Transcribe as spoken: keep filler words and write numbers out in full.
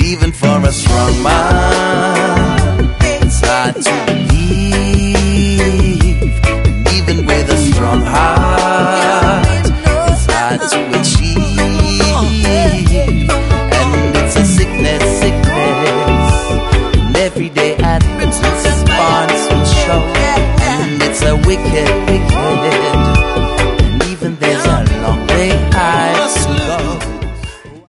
Even for a strong man, it's hard to believe. And even with a strong heart, it's hard to achieve. And it's a sickness, sickness. And every day adverts response will show. And it's a wicked, wicked.